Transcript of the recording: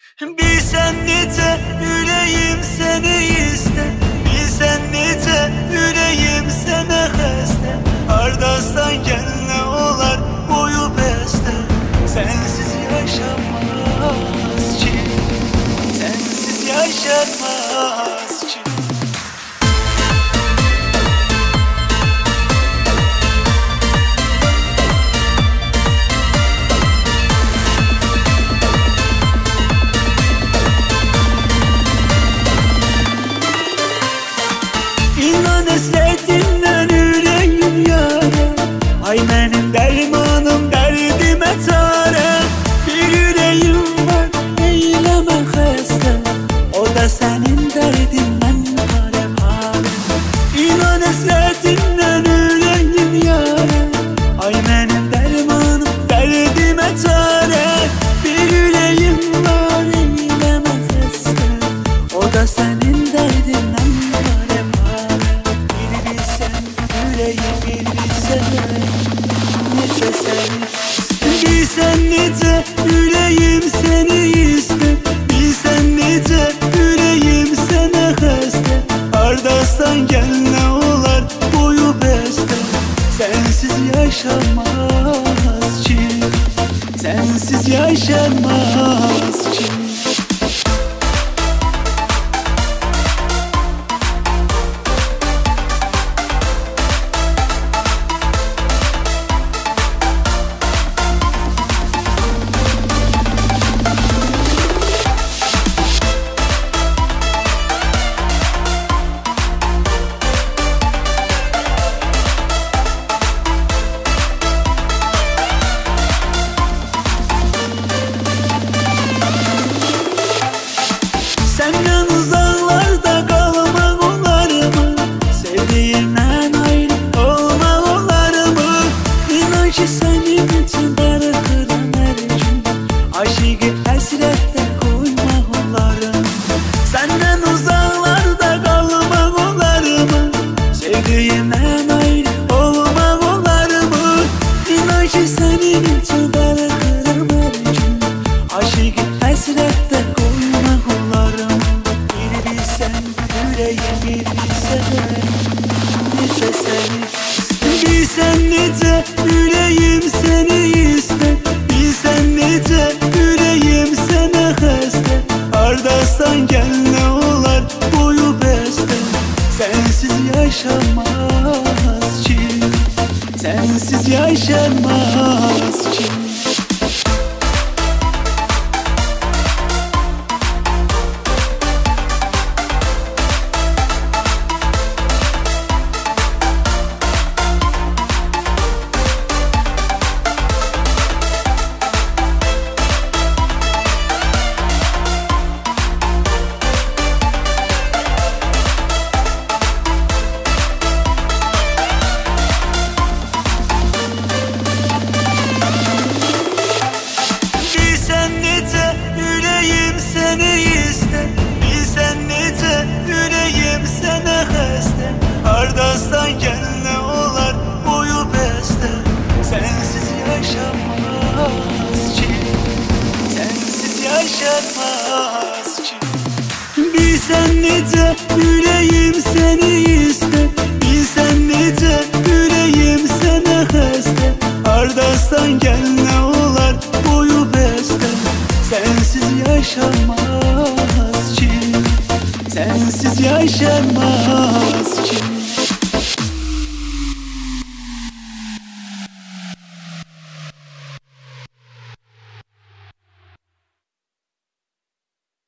Bilsen necə ürəyim səni istər, bilsən necə ürəyim sənə xəstə. Hardasan gəl nə olar boyu bəstə. Sənsiz yaşanmaz ki, sənsiz yaşanmaz ki. İnan əslətindən ürəyim yara. Ay mənim dərmanım, dərdimə çarə. Bir ürəyim var, eyləmə xəstə. O da sənin dərdindən parə-parə. İnan əslətindən ürəyim yara. Ay mənim dərmanım, dərdimə çarə. Bir ürəyim var, eyləmə xəstə. O da sənin dərdindən bilsən necə ürəyim səni istər, bilsən necə ürəyim sənə xəstə. Hardasan gəl nə olar boyu bəstə. Sənsiz yaşanmaz ki, sənsiz yaşanmaz ki. Səndən uzaqlarda qalmaq olarmı? Sevdiyimdən ayrı olmaq olarmı? İnan ki sənin üçün darıxıram hər gün. Aşıqı həsrətdə qoymaq olarmı? Səndən uzaqlarda qalmaq olarmı? Sevdiyimdən ayrı olmaq olarmı? İnan ki sənin üçün darıxıram hər gün. Aşıqı həsrətdə qoymaq olarmı? Bilsən necə ürəyim səni istər, bilsən necə ürəyim sənə xəstə. Hardasan gəl nə olar boyu bəstə. Sənsiz yaşanmaz ki, sənsiz yaşanmaz ki. Hardasan gəl nə olar boyu bəstə. Sənsiz yaşanmaz ki, sənsiz yaşanmaz ki. Bilsən necə ürəyim səni istər, bilsən necə ürəyim sənə xəstə. Hardasan gəl nə olar boyu bəstə. Sənsiz yaşanmaz ki, sənsiz yaşanmaz.